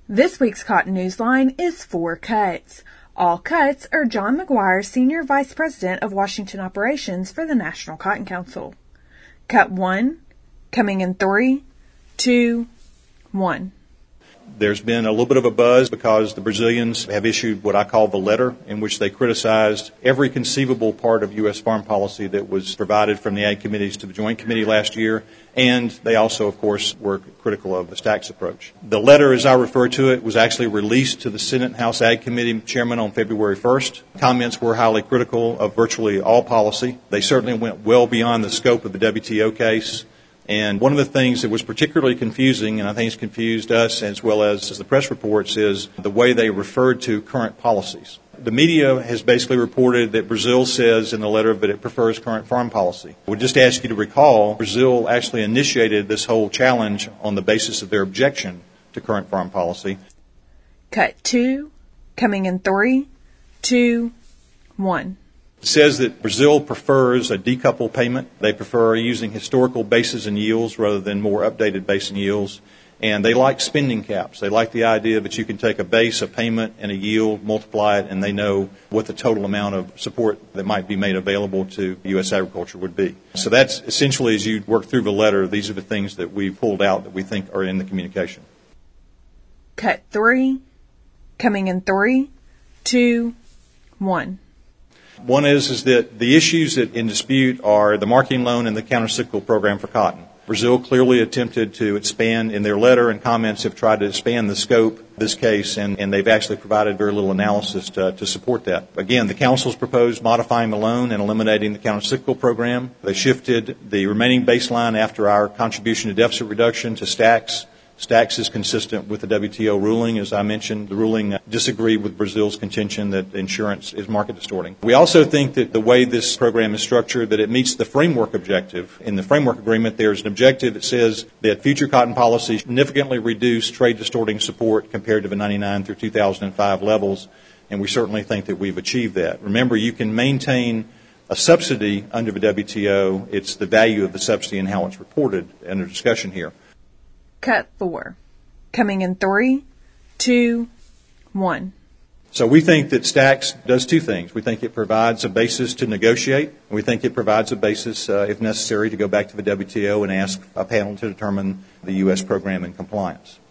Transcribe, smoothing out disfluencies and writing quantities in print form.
This week's Cotton Newsline is 4 cuts. All cuts are John McGuire, Senior Vice President of Washington Operations for the National Cotton Council. Cut 1, coming in 3, 2, 1. There's been a little bit of a buzz because the Brazilians have issued what I call the letter, in which they criticized every conceivable part of U.S. foreign policy that was provided from the Ag Committees to the Joint Committee last year, and they also, of course, were critical of the Stacks approach. The letter, as I refer to it, was actually released to the Senate and House Ag Committee chairman on February 1st. Comments were highly critical of virtually all policy. They certainly went well beyond the scope of the WTO case. And one of the things that was particularly confusing, and I think it's confused us as well as the press reports, is the way they referred to current policies. The media has basically reported that Brazil says in the letter that it prefers current farm policy. I would just ask you to recall, Brazil actually initiated this whole challenge on the basis of their objection to current farm policy. Cut 2, coming in 3, 2, 1. It says that Brazil prefers a decoupled payment. They prefer using historical bases and yields rather than more updated base and yields. And they like spending caps. They like the idea that you can take a base, a payment, and a yield, multiply it, and they know what the total amount of support that might be made available to U.S. agriculture would be. So that's essentially, as you work through the letter, these are the things that we pulled out that we think are in the communication. Cut 3, coming in 3, 2, 1. One is that the issues that in dispute are the marketing loan and the countercyclical program for cotton. Brazil clearly attempted to expand in their letter, and comments have tried to expand the scope of this case, and they've actually provided very little analysis to support that. Again, the Council's proposed modifying the loan and eliminating the countercyclical program. They shifted the remaining baseline after our contribution to deficit reduction to Stacks. Stacks is consistent with the WTO ruling. As I mentioned, the ruling disagreed with Brazil's contention that insurance is market distorting. We also think that the way this program is structured, that it meets the framework objective. In the framework agreement, there's an objective that says that future cotton policy significantly reduce trade distorting support compared to the 99 through 2005 levels, and we certainly think that we've achieved that. Remember, you can maintain a subsidy under the WTO. It's the value of the subsidy and how it's reported under discussion here. Cut 4, coming in 3, 2, 1. So we think that Stacks does two things. We think it provides a basis to negotiate, and we think it provides a basis, if necessary, to go back to the WTO and ask a panel to determine the U.S. program in compliance.